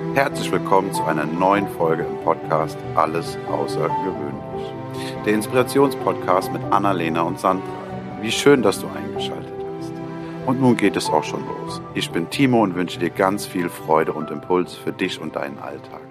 Herzlich willkommen zu einer neuen Folge im Podcast Alles Außergewöhnlich. Der Inspirationspodcast mit Annalena und Sandra. Wie schön, dass du eingeschaltet hast. Und nun geht es auch schon los. Ich bin Timo und wünsche dir ganz viel Freude und Impuls für dich und deinen Alltag.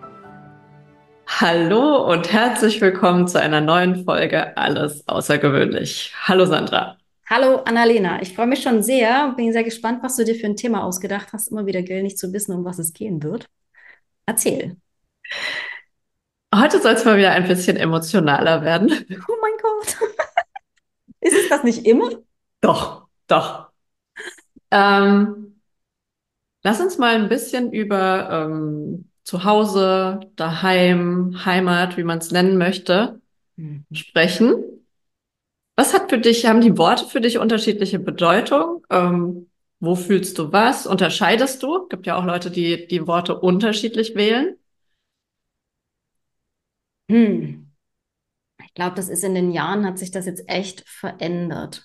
Hallo und herzlich willkommen zu einer neuen Folge Alles Außergewöhnlich. Hallo Sandra. Hallo Annalena, ich freue mich schon sehr, bin sehr gespannt, was du dir für ein Thema ausgedacht hast. Immer wieder gilt nicht zu wissen, um was es gehen wird. Erzähl. Heute soll es mal wieder ein bisschen emotionaler werden. Oh mein Gott. Ist es das nicht immer? Doch, doch. Ähm, Lass uns mal ein bisschen über Zuhause, daheim, Heimat, wie man es nennen möchte, Mhm. sprechen. Was hat für dich, haben die Worte für dich unterschiedliche Bedeutung? Wo fühlst du was? Unterscheidest du? Gibt ja auch Leute, die die Worte unterschiedlich wählen. Hm. Ich glaube, das ist in den Jahren, hat sich das jetzt echt verändert.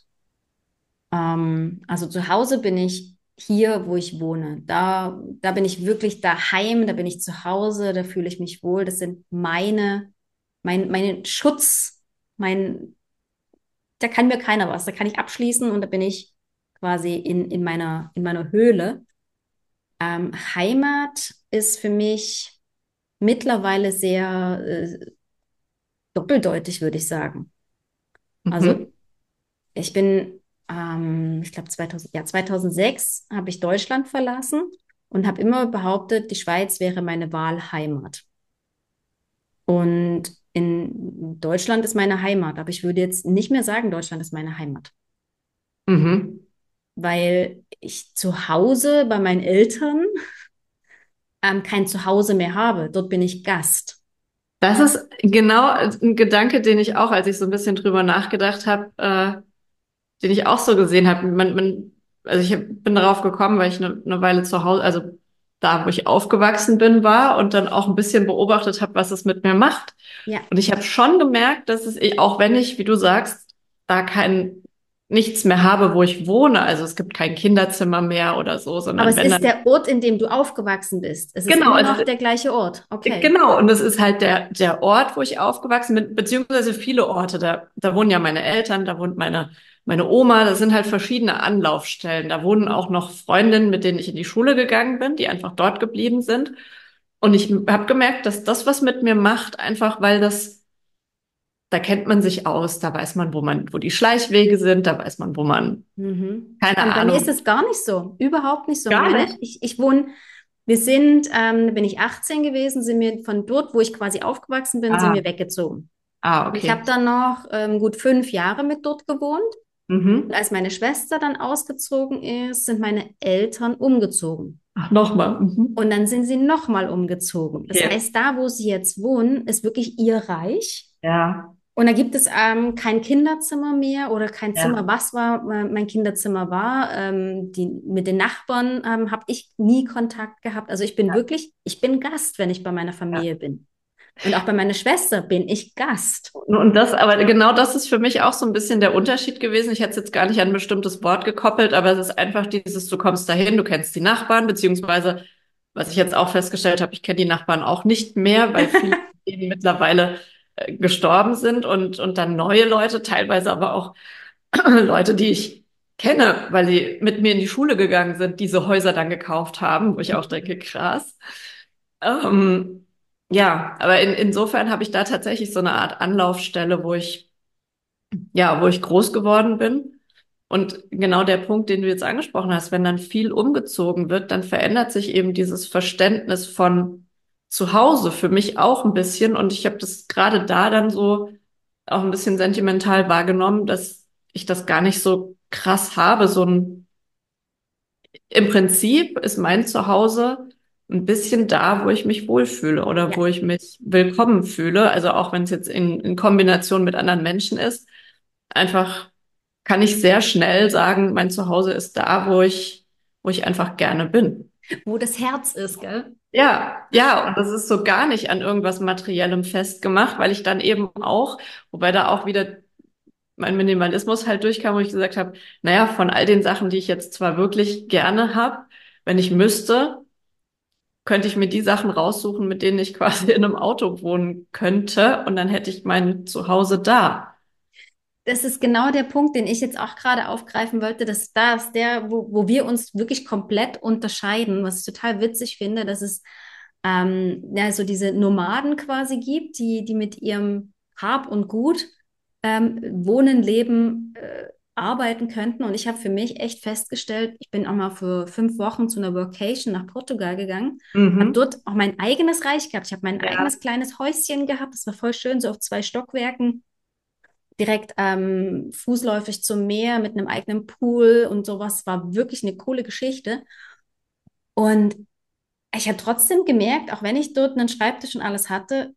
Also zu Hause bin ich hier, wo ich wohne. Da bin ich wirklich daheim, da bin ich zu Hause, da fühle ich mich wohl. Das sind meine Schutz, mein, da kann mir keiner was. Da kann ich abschließen und da bin ich quasi in meiner Höhle. Heimat ist für mich mittlerweile sehr doppeldeutig, würde ich sagen. Mhm. Also ich bin, ich glaube 2006 habe ich Deutschland verlassen und habe immer behauptet, die Schweiz wäre meine Wahlheimat. Und in Deutschland ist meine Heimat, aber ich würde jetzt nicht mehr sagen, Deutschland ist meine Heimat, Mhm. weil ich zu Hause bei meinen Eltern kein Zuhause mehr habe. Dort bin ich Gast. Das ist genau ein Gedanke, den ich auch, als ich so ein bisschen drüber nachgedacht habe, den ich auch so gesehen habe. Also bin darauf gekommen, weil ich eine Weile zu Hause, also da, wo ich aufgewachsen bin, war und dann auch ein bisschen beobachtet habe, was es mit mir macht. Ja, Und ich habe schon gemerkt, dass auch wenn ich, wie du sagst, da nichts mehr habe, wo ich wohne, also es gibt kein Kinderzimmer mehr oder so, aber sondern es wenn ist dann, der Ort, in dem du aufgewachsen bist. Es ist genau, immer also noch der gleiche Ort. Okay. genau, und es ist halt der Ort, wo ich aufgewachsen bin, beziehungsweise viele Orte. Da wohnen ja meine Eltern, da wohnt meine Oma, das sind halt verschiedene Anlaufstellen. Da wohnen auch noch Freundinnen, mit denen ich in die Schule gegangen bin, die einfach dort geblieben sind. Und ich habe gemerkt, dass das was mit mir macht, einfach weil da kennt man sich aus, da weiß man, wo die Schleichwege sind, da weiß man, wo man, keine Spannend. Bei mir ist Ahnung, es gar nicht so. Überhaupt nicht so. gar nicht. Ich wohne, wir sind, bin ich 18 gewesen, sind wir von dort, wo ich quasi aufgewachsen bin, sind Ah, wir weggezogen. Und ich habe okay. dann noch gut 5 Jahre mit dort gewohnt. Und Mhm. als meine Schwester dann ausgezogen ist, sind meine Eltern umgezogen. Ach, nochmal. Mhm. Und dann sind sie nochmal umgezogen. Das Okay. heißt, da, wo sie jetzt wohnen, ist wirklich ihr Reich. Ja, Und da gibt es kein Kinderzimmer mehr oder kein Zimmer, ja. was mein Kinderzimmer war. Mit den Nachbarn habe ich nie Kontakt gehabt. Also ich bin Gast, wenn ich bei meiner Ja. Familie bin. Und auch bei meiner Schwester bin ich Gast. Und aber genau das ist für mich auch so ein bisschen der Unterschied gewesen. Ich hätte es jetzt gar nicht an ein bestimmtes Wort gekoppelt, aber es ist einfach dieses, du kommst dahin, du kennst die Nachbarn, beziehungsweise, was ich jetzt auch festgestellt habe, ich kenne die Nachbarn auch nicht mehr, weil viele von denen mittlerweile gestorben sind und dann neue Leute, teilweise aber auch Leute, die ich kenne, weil sie mit mir in die Schule gegangen sind, diese Häuser dann gekauft haben, wo ich auch denke, krass. Ähm, ja, aber insofern habe ich da tatsächlich so eine Art Anlaufstelle, wo ich groß geworden bin. Und genau der Punkt, den du jetzt angesprochen hast, wenn dann viel umgezogen wird, dann verändert sich eben dieses Verständnis von zu Hause für mich auch ein bisschen. Und ich habe das gerade da dann so auch ein bisschen sentimental wahrgenommen, dass ich das gar nicht so krass habe. Im Prinzip ist mein Zuhause ein bisschen da, wo ich mich wohlfühle oder Ja. wo ich mich willkommen fühle. Also auch wenn es jetzt in Kombination mit anderen Menschen ist, einfach kann ich sehr schnell sagen, mein Zuhause ist da, wo ich einfach gerne bin. Wo das Herz ist, gell? Ja, ja, und das ist so gar nicht an irgendwas Materiellem festgemacht, weil ich dann eben auch, wobei da auch wieder mein Minimalismus halt durchkam, wo ich gesagt habe, naja, von all den Sachen, die ich jetzt zwar wirklich gerne habe, wenn ich müsste, könnte ich mir die Sachen raussuchen, mit denen ich quasi in einem Auto wohnen könnte und dann hätte ich mein Zuhause da. Das ist genau der Punkt, den ich jetzt auch gerade aufgreifen wollte, dass da ist der, wo wir uns wirklich komplett unterscheiden, was ich total witzig finde, dass es ja, so diese Nomaden quasi gibt, die mit ihrem Hab und Gut wohnen, leben, arbeiten könnten. Und ich habe für mich echt festgestellt, ich bin auch mal für 5 Wochen zu einer Workation nach Portugal gegangen, habe Mhm. dort auch mein eigenes Reich gehabt. Ich habe mein Ja, eigenes kleines Häuschen gehabt, das war voll schön, so auf 2 Stockwerken direkt fußläufig zum Meer mit einem eigenen Pool und sowas. War wirklich eine coole Geschichte. Und ich habe trotzdem gemerkt, auch wenn ich dort einen Schreibtisch und alles hatte,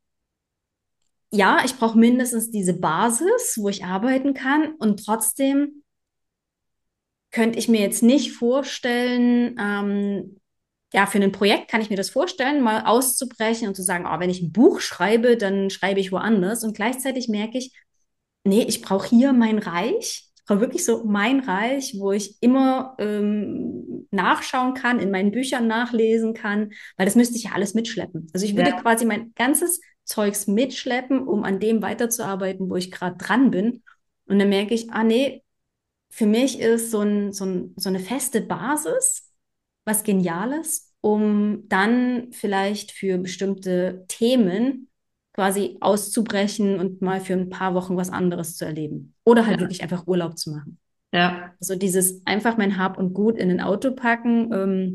ja, ich brauche mindestens diese Basis, wo ich arbeiten kann. Und trotzdem könnte ich mir jetzt nicht vorstellen, ja, für ein Projekt kann ich mir das vorstellen, mal auszubrechen und zu sagen, oh, wenn ich ein Buch schreibe, dann schreibe ich woanders. Und gleichzeitig merke ich, nee, ich brauche hier mein Reich. Ich brauche wirklich so mein Reich, wo ich immer nachschauen kann, in meinen Büchern nachlesen kann, weil das müsste ich ja alles mitschleppen. Also ich würde ja, quasi mein ganzes Zeugs mitschleppen, um an dem weiterzuarbeiten, wo ich gerade dran bin. Und dann merke ich, ah nee, für mich ist so eine feste Basis was Geniales, um dann vielleicht für bestimmte Themen quasi auszubrechen und mal für ein paar Wochen was anderes zu erleben. Oder halt ja, wirklich einfach Urlaub zu machen. ja. Also dieses einfach mein Hab und Gut in ein Auto packen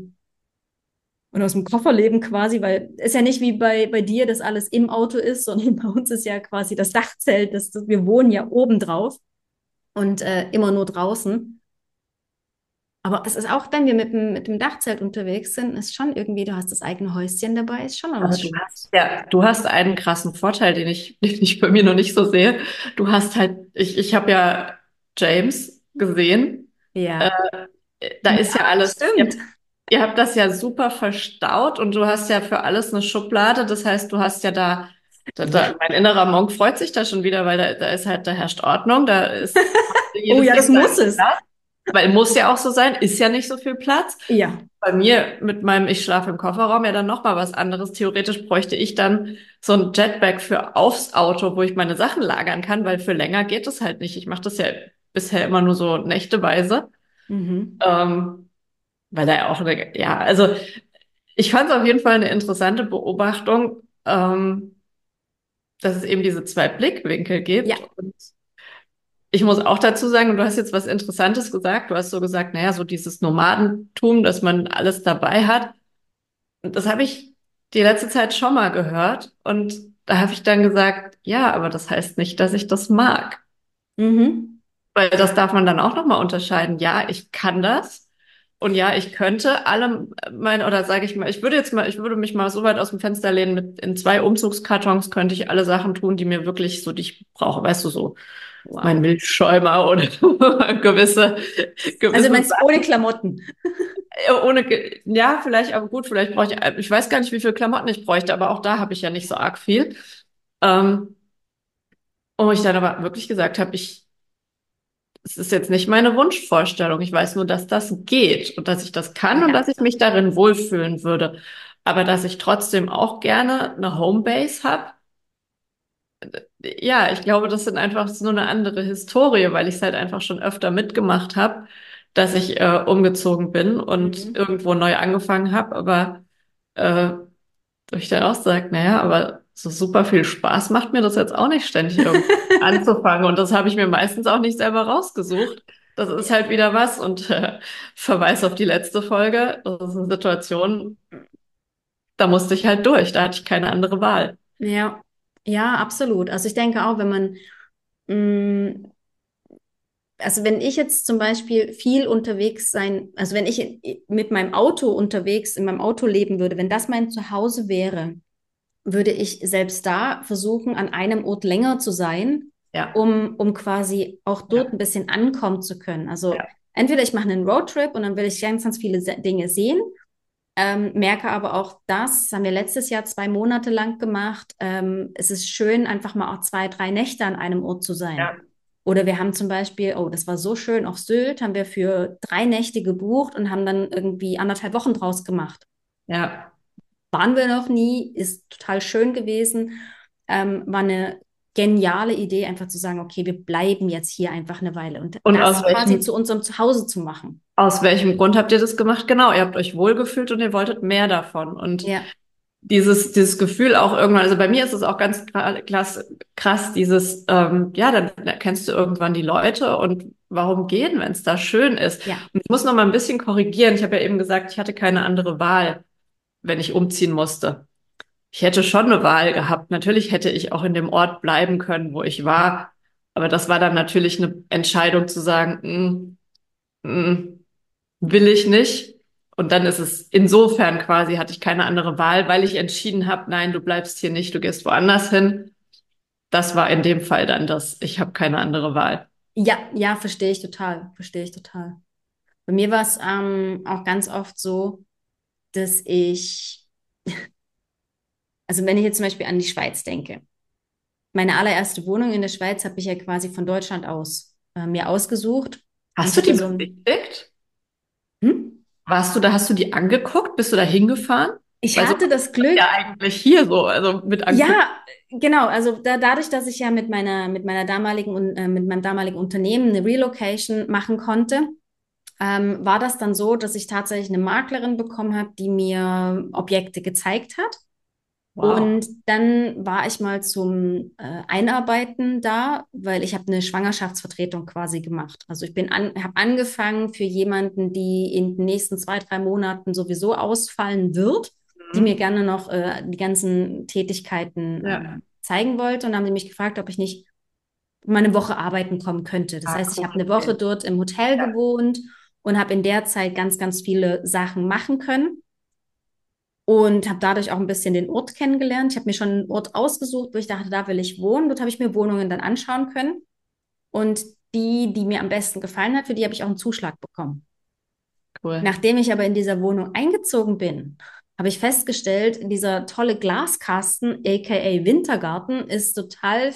und aus dem Koffer leben quasi, weil es ist ja nicht wie bei dir, dass alles im Auto ist, sondern bei uns ist ja quasi das Dachzelt, wir wohnen ja oben drauf und immer nur draußen. Aber es ist auch, wenn wir mit dem Dachzelt unterwegs sind, ist schon irgendwie, du hast das eigene Häuschen dabei, ist schon mal Aber was Schönes. du hast einen krassen Vorteil, den ich bei mir noch nicht so sehe. Du hast halt, ich habe ja James gesehen. Äh, Ja. Da Ja, ist ja alles, stimmt. ihr habt das ja super verstaut und du hast ja für alles eine Schublade. Das heißt, du hast ja Ja. mein innerer Monk freut sich da schon wieder, weil da ist halt, da herrscht Ordnung, da ist Oh jedes ja, das Ding muss seinen es. Platz. Weil muss ja auch so sein, ist ja nicht so viel Platz. Ja. Bei mir mit meinem, ich schlafe im Kofferraum ja dann noch mal was anderes. Theoretisch bräuchte ich dann so ein Jetpack für aufs Auto, wo ich meine Sachen lagern kann, weil für länger geht es halt nicht. Ich mache das ja bisher immer nur so nächteweise. Mhm. Ähm, weil da ja auch eine, ja, also ich fand es auf jeden Fall eine interessante Beobachtung, dass es eben diese zwei Blickwinkel Ja. gibt. Und ich muss auch dazu sagen, und du hast jetzt was Interessantes gesagt. Du hast so gesagt, naja, so dieses Nomadentum, dass man alles dabei hat. Und das habe ich die letzte Zeit schon mal gehört. Und da habe ich dann gesagt, ja, aber das heißt nicht, dass ich das mag. Mhm. Weil das darf man dann auch nochmal unterscheiden. Ja, ich kann das. Und ja, ich könnte alle meine, oder sage ich mal, ich würde mich mal so weit aus dem Fenster lehnen, mit in 2 Umzugskartons könnte ich alle Sachen tun, die mir wirklich so, die ich brauche, weißt du, so mein Wow. Milchschäumer oder gewisse, Also du gewisse meinst ohne Klamotten. ohne, ja, vielleicht, aber gut, vielleicht brauche ich weiß gar nicht, wie viel Klamotten ich bräuchte, aber auch da habe ich ja nicht so arg viel. Ähm, wo ich dann aber wirklich gesagt habe, es ist jetzt nicht meine Wunschvorstellung. Ich weiß nur, dass das geht und dass ich das kann und Ja. dass ich mich darin wohlfühlen würde. Aber dass ich trotzdem auch gerne eine Homebase habe. Ja, ich glaube, das ist nur eine andere Historie, weil ich es halt einfach schon öfter mitgemacht habe, dass ich umgezogen bin und Mhm. irgendwo neu angefangen habe. Aber äh, wo ich dann auch sage, naja, aber so super viel Spaß macht mir das jetzt auch nicht ständig irgendwo anzufangen. Und das habe ich mir meistens auch nicht selber rausgesucht. Das ist halt wieder was und Verweis auf die letzte Folge. Das ist eine Situation, da musste ich halt durch. Da hatte ich keine andere Wahl. Ja. Ja, absolut. Also ich denke auch, wenn man mh, also wenn ich jetzt zum Beispiel viel unterwegs sein, also wenn ich mit meinem Auto unterwegs, in meinem Auto leben würde, wenn das mein Zuhause wäre, würde ich selbst da versuchen, an einem Ort länger zu sein, Ja, um quasi auch dort ja, ein bisschen ankommen zu können. Also ja, entweder ich mache einen Roadtrip und dann will ich ganz viele Dinge sehen, merke aber auch das haben wir letztes Jahr 2 Monate lang gemacht. Es ist schön, einfach mal auch 2, 3 Nächte an einem Ort zu sein. ja, Oder wir haben zum Beispiel, oh, das war so schön auf Sylt, haben wir für 3 Nächte gebucht und haben dann irgendwie 1,5 Wochen draus gemacht. ja. waren wir noch nie, ist total schön gewesen. War eine geniale Idee, einfach zu sagen, okay, wir bleiben jetzt hier einfach eine Weile und Und das quasi zu unserem Zuhause zu machen. aus welchem Grund habt ihr das gemacht? Genau, ihr habt euch wohlgefühlt und ihr wolltet mehr davon. Und Ja, dieses Gefühl auch irgendwann, also bei mir ist es auch ganz krass, dieses, ja, dann kennst du irgendwann die Leute und warum gehen, wenn es da schön ist? ja, Und ich muss noch mal ein bisschen korrigieren. Ich habe ja eben gesagt, ich hatte keine andere Wahl, wenn ich umziehen musste. Ich hätte schon eine Wahl gehabt. Natürlich hätte ich auch in dem Ort bleiben können, wo ich war. Aber das war dann natürlich eine Entscheidung zu sagen, will ich nicht. Und dann ist es insofern quasi, hatte ich keine andere Wahl, weil ich entschieden habe, nein, du bleibst hier nicht, du gehst woanders hin. Das war in dem Fall dann das, ich habe keine andere Wahl. ja, ja, verstehe ich total, verstehe ich total. Bei mir war es auch ganz oft so, dass also wenn ich jetzt zum Beispiel an die Schweiz denke, meine allererste Wohnung in der Schweiz habe ich ja quasi von Deutschland aus mir ausgesucht. Und Hast ich du hatte die so ein, besichtigt? hm? Warst du da, hast du die angeguckt? Bist du da hingefahren? Ich Weil so hatte das ist das Glück, ja eigentlich hier so, also mit angucken. ja, genau, also dadurch, dass ich ja mit meiner mit meinem damaligen Unternehmen eine Relocation machen konnte, war das dann so, dass ich tatsächlich eine Maklerin bekommen habe, die mir Objekte gezeigt hat. Wow. Und dann war ich mal zum Einarbeiten da, weil ich habe eine Schwangerschaftsvertretung quasi gemacht. Also habe angefangen für jemanden, die in den nächsten 2, 3 Monaten sowieso ausfallen wird, die mir Mhm. gerne noch die ganzen Tätigkeiten Ja. zeigen wollte. Und dann haben sie mich gefragt, ob ich nicht mal eine Woche arbeiten kommen könnte. Das Ah, heißt, ich cool. habe eine Woche Okay. dort im Hotel Ja. gewohnt und habe in der Zeit ganz, ganz viele Sachen machen können und habe dadurch auch ein bisschen den Ort kennengelernt. Ich habe mir schon einen Ort ausgesucht, wo ich dachte, da will ich wohnen. Dort habe ich mir Wohnungen dann anschauen können. Und die mir am besten gefallen hat, für die habe ich auch einen Zuschlag bekommen. Cool. Nachdem ich aber in dieser Wohnung eingezogen bin, habe ich festgestellt, dieser tolle Glaskasten, aka Wintergarten, ist total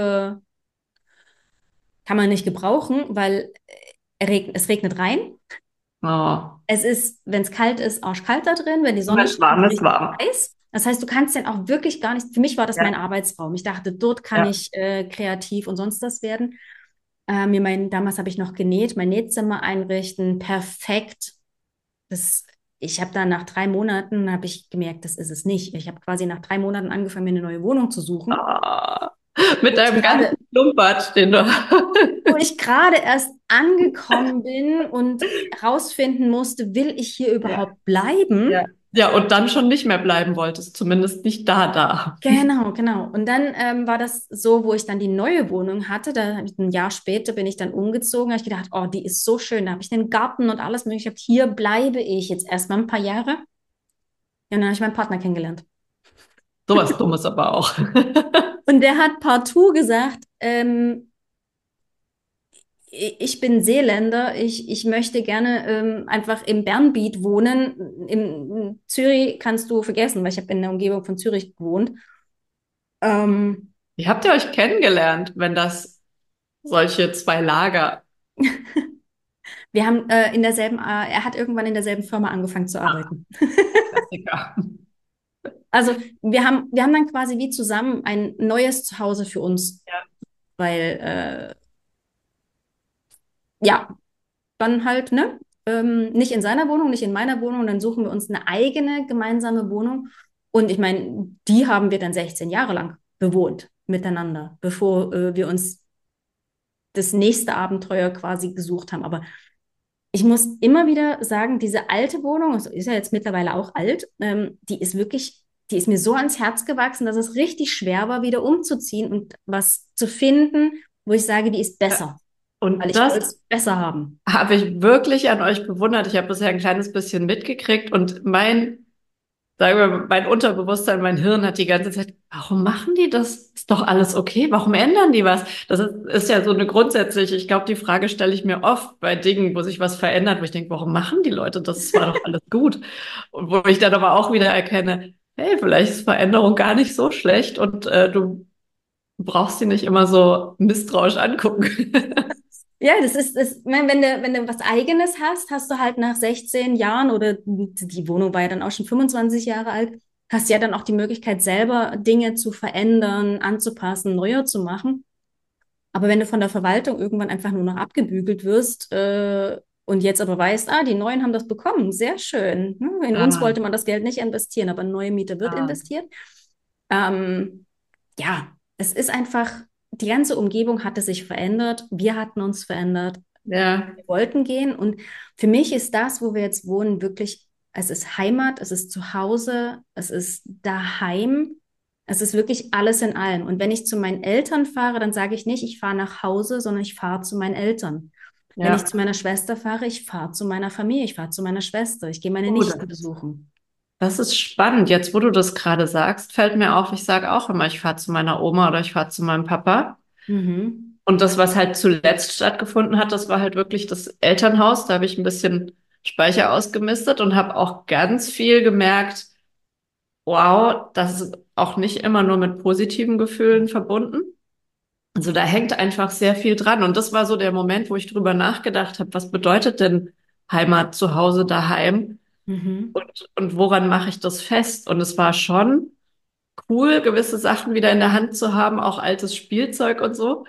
kann man nicht gebrauchen, weil es regnet rein. Oh. Es ist, wenn es kalt ist, arschkalt da drin. Wenn die Und Sonne wenn es scheint, warm ist es ist, richtig warm. heiß. Das heißt, du kannst den auch wirklich gar nicht. Für mich war das mein Ja. Arbeitsraum. Ich dachte, dort kann Ja. ich kreativ und sonst was werden. Damals habe ich noch genäht, mein Nähzimmer einrichten, perfekt. Ich habe dann nach 3 Monaten habe ich gemerkt, das ist es nicht. Ich habe quasi nach 3 Monaten angefangen, mir eine neue Wohnung zu suchen. Ah. Mit Wo ich deinem ganzen gerade Klumpatsch, den du. wo ich gerade erst angekommen bin und herausfinden musste, will ich hier Ja. überhaupt Ja. bleiben? Ja, und dann schon nicht mehr bleiben wolltest, zumindest nicht da. Genau, genau. Und dann war das so, wo ich dann die neue Wohnung hatte. Da habe ich ein Jahr später bin ich dann umgezogen. Da habe ich gedacht, oh, die ist so schön. Da habe ich den Garten und alles mögliche. Ich hab, hier bleibe ich jetzt erstmal ein paar Jahre. Ja, und dann habe ich meinen Partner kennengelernt. Sowas Dummes aber auch. Und der hat partout gesagt, ich bin Seeländer, ich möchte gerne einfach im Bernbiet wohnen. In Zürich kannst du vergessen, weil ich habe in der Umgebung von Zürich gewohnt. Ähm, Wie habt ihr euch kennengelernt, wenn das solche zwei Lager? Wir haben er hat irgendwann in derselben Firma angefangen zu arbeiten. Klassiker. Also wir haben dann quasi wie zusammen ein neues Zuhause für uns, Ja. weil ja, dann halt, ne? Nicht in seiner Wohnung, nicht in meiner Wohnung, dann suchen wir uns eine eigene gemeinsame Wohnung. Und ich meine, die haben wir dann 16 Jahre lang bewohnt miteinander, bevor wir uns das nächste Abenteuer quasi gesucht haben. Aber ich muss immer wieder sagen, diese alte Wohnung, also ist ja jetzt mittlerweile auch alt, die ist mir so ans Herz gewachsen, dass es richtig schwer war, wieder umzuziehen und was zu finden, wo ich sage, die ist besser, weil Und ich wollte das es besser haben. habe ich wirklich an euch bewundert. Ich habe bisher ein kleines bisschen mitgekriegt und sagen wir, mein Unterbewusstsein, mein Hirn hat die ganze Zeit, warum machen die das? Ist doch alles okay. Warum ändern die was? Das ist ja so eine grundsätzliche, ich glaube, die Frage stelle ich mir oft bei Dingen, wo sich was verändert, wo ich denke, warum machen die Leute das? Es war doch alles gut. Und wo ich dann aber auch wieder erkenne, hey, vielleicht ist Veränderung gar nicht so schlecht und du brauchst sie nicht immer so misstrauisch angucken. Ja, ich meine, wenn du was Eigenes hast, hast du halt nach 16 Jahren oder die Wohnung war ja dann auch schon 25 Jahre alt, hast ja dann auch die Möglichkeit, selber Dinge zu verändern, anzupassen, neuer zu machen. Aber wenn du von der Verwaltung irgendwann einfach nur noch abgebügelt wirst, und jetzt aber weißt, die Neuen haben das bekommen, sehr schön. In uns Ah, wollte man das Geld nicht investieren, aber in neue Miete wird ah, investiert. Ähm, ja, es ist einfach, die ganze Umgebung hatte sich verändert, wir hatten uns verändert, ja, wir wollten gehen. Und für mich ist das, wo wir jetzt wohnen, wirklich, es ist Heimat, es ist Zuhause, es ist daheim. Es ist wirklich alles in allem. Und wenn ich zu meinen Eltern fahre, dann sage ich nicht, ich fahre nach Hause, sondern ich fahre zu meinen Eltern. Wenn ich ja. zu meiner Schwester fahre, ich fahre zu meiner Familie, ich fahre zu meiner Schwester, ich gehe meine Oh, Nichten besuchen. das ist spannend. Jetzt, wo du das gerade sagst, fällt mir auf, ich sage auch immer, ich fahre zu meiner Oma oder ich fahre zu meinem Papa. Mhm. Und das, was halt zuletzt stattgefunden hat, das war halt wirklich das Elternhaus. Da habe ich ein bisschen Speicher ausgemistet und habe auch ganz viel gemerkt, wow, das ist auch nicht immer nur mit positiven Gefühlen verbunden. Also da hängt einfach sehr viel dran. Und das war so der Moment, wo ich drüber nachgedacht habe, was bedeutet denn Heimat, Zuhause, daheim? Mhm. Und woran mache ich das fest? Und es war schon cool, gewisse Sachen wieder in der Hand zu haben, auch altes Spielzeug und so.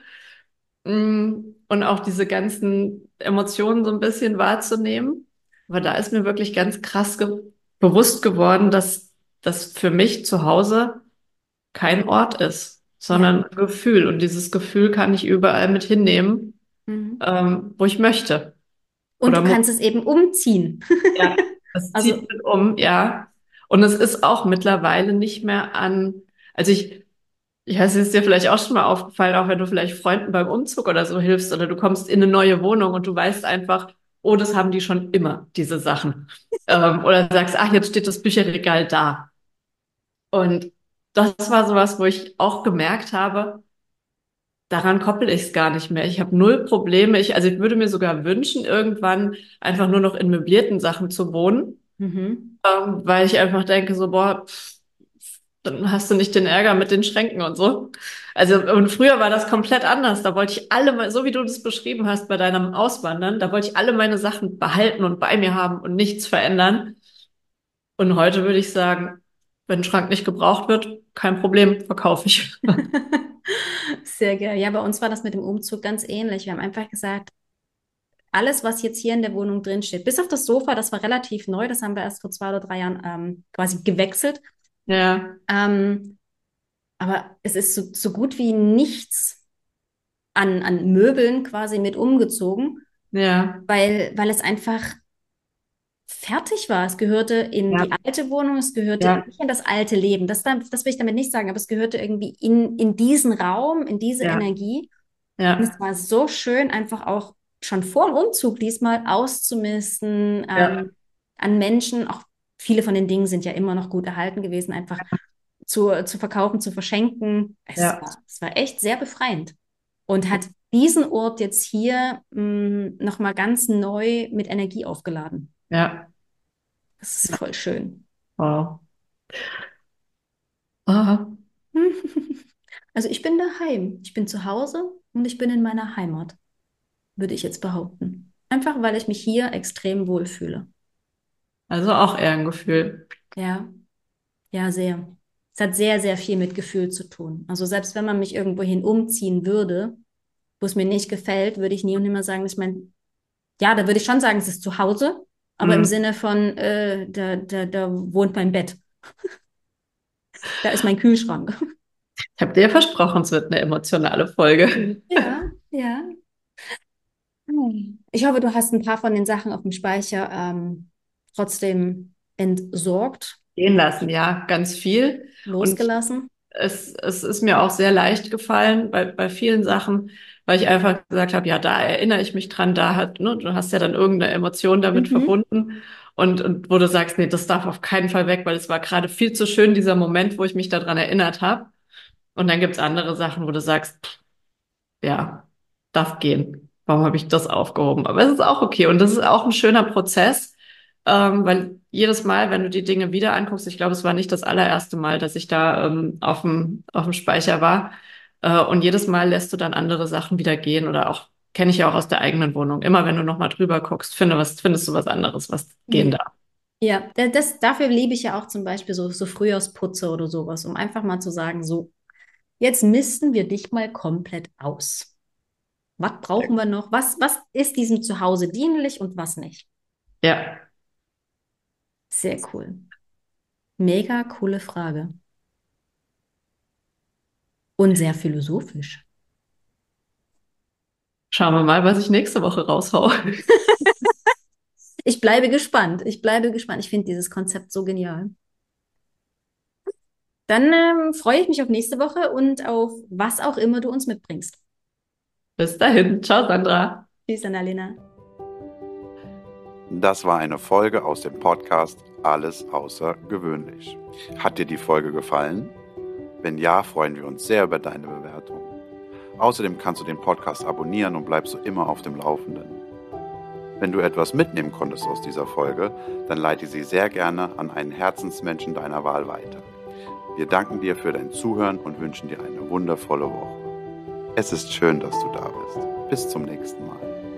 Und auch diese ganzen Emotionen so ein bisschen wahrzunehmen. Aber da ist mir wirklich ganz krass ge bewusst geworden, dass das für mich zu Hause kein Ort ist, Ja. sondern ein Gefühl. Und dieses Gefühl kann ich überall mit hinnehmen, Mhm. wo ich möchte Und oder du muss. kannst es eben umziehen. Ja, das Also, zieht mit um, ja. Und es ist auch mittlerweile nicht mehr an, also ich weiß, es ist dir vielleicht auch schon mal aufgefallen, auch wenn du vielleicht Freunden beim Umzug oder so hilfst oder du kommst in eine neue Wohnung und du weißt einfach, oh, das haben die schon immer, diese Sachen. Oder sagst, ach, jetzt steht das Bücherregal da. Und das war sowas, wo ich auch gemerkt habe, daran koppel ich es gar nicht mehr. Ich habe null Probleme. Also ich würde mir sogar wünschen, irgendwann einfach nur noch in möblierten Sachen zu wohnen, mhm. weil ich einfach denke, so, boah, dann hast du nicht den Ärger mit den Schränken und so. Also, und früher war das komplett anders. Da wollte ich so wie du das beschrieben hast bei deinem Auswandern, da wollte ich alle meine Sachen behalten und bei mir haben und nichts verändern. Und heute würde ich sagen, wenn ein Schrank nicht gebraucht wird, kein Problem, verkaufe ich. Sehr geil. Ja, bei uns war das mit dem Umzug ganz ähnlich. Wir haben einfach gesagt, alles, was jetzt hier in der Wohnung drin steht, bis auf das Sofa, das war relativ neu, das haben wir erst vor 2 oder 3 Jahren quasi gewechselt. Ja, Ähm, aber es ist so gut wie nichts an Möbeln quasi mit umgezogen, ja, weil es einfach fertig war. Es gehörte in die ja, alte Wohnung, es gehörte ja, nicht in das alte Leben. Das will ich damit nicht sagen, aber es gehörte irgendwie in diesen Raum, in diese ja, Energie. Und es ja, war so schön, einfach auch schon vor dem Umzug diesmal auszumisten, ja, an Menschen. Auch viele von den Dingen sind ja immer noch gut erhalten gewesen, einfach zu verkaufen, zu verschenken. ja, Es war echt sehr befreiend und hat diesen Ort jetzt hier nochmal ganz neu mit Energie aufgeladen. ja. Das ist voll schön. Wow. Aha. Also ich bin daheim. Ich bin zu Hause und ich bin in meiner Heimat, würde ich jetzt behaupten. Einfach weil ich mich hier extrem wohlfühle. Also auch eher ein Gefühl. Ja, ja, sehr. Es hat sehr, sehr viel mit Gefühl zu tun. Also selbst wenn man mich irgendwohin umziehen würde, wo es mir nicht gefällt, würde ich nie und nimmer sagen, dass mein, ja, da würde ich schon sagen, es ist zu Hause, aber im Hm. Sinne von, da wohnt mein Bett, da ist mein Kühlschrank. Ich habe dir versprochen, es wird eine emotionale Folge. Ja, ja. Ich hoffe, du hast ein paar von den Sachen auf dem Speicher trotzdem entsorgt, Gehen lassen, ja, ganz viel. Und losgelassen. es ist mir auch sehr leicht gefallen bei vielen Sachen, weil ich einfach gesagt habe, ja, da erinnere ich mich dran, da hat, ne, du hast ja dann irgendeine Emotion damit Mhm. verbunden und wo du sagst, nee, das darf auf keinen Fall weg, weil es war gerade viel zu schön, dieser Moment, wo ich mich daran erinnert habe. Und dann gibt's andere Sachen, wo du sagst, ja, darf gehen. Warum habe ich das aufgehoben? Aber es ist auch okay. Und das ist auch ein schöner Prozess, weil jedes Mal, wenn du die Dinge wieder anguckst, ich glaube, es war nicht das allererste Mal, dass ich da auf dem Speicher war. Und jedes Mal lässt du dann andere Sachen wieder gehen oder auch, kenne ich ja auch aus der eigenen Wohnung. Immer wenn du nochmal drüber guckst, findest du was anderes, was gehen Ja. darf. Ja, dafür liebe ich ja auch zum Beispiel so Frühjahrsputze oder sowas, um einfach mal zu sagen, so, jetzt misten wir dich mal komplett aus. Was Sehr brauchen wir noch? Was ist diesem Zuhause dienlich und was nicht? Ja, Sehr cool. Mega coole Frage. Und sehr philosophisch. schauen wir mal, was ich nächste Woche raushau. Ich bleibe gespannt. Ich bleibe gespannt. Ich finde dieses Konzept so genial. Dann freue ich mich auf nächste Woche und auf was auch immer du uns mitbringst. Bis dahin. Ciao, Sandra. Tschüss, Annalena. Das war eine Folge aus dem Podcast Alles außergewöhnlich. Hat dir die Folge gefallen? Wenn ja, freuen wir uns sehr über deine Bewertung. Außerdem kannst du den Podcast abonnieren und bleibst so immer auf dem Laufenden. Wenn du etwas mitnehmen konntest aus dieser Folge, dann leite sie sehr gerne an einen Herzensmenschen deiner Wahl weiter. Wir danken dir für dein Zuhören und wünschen dir eine wundervolle Woche. Es ist schön, dass du da bist. Bis zum nächsten Mal.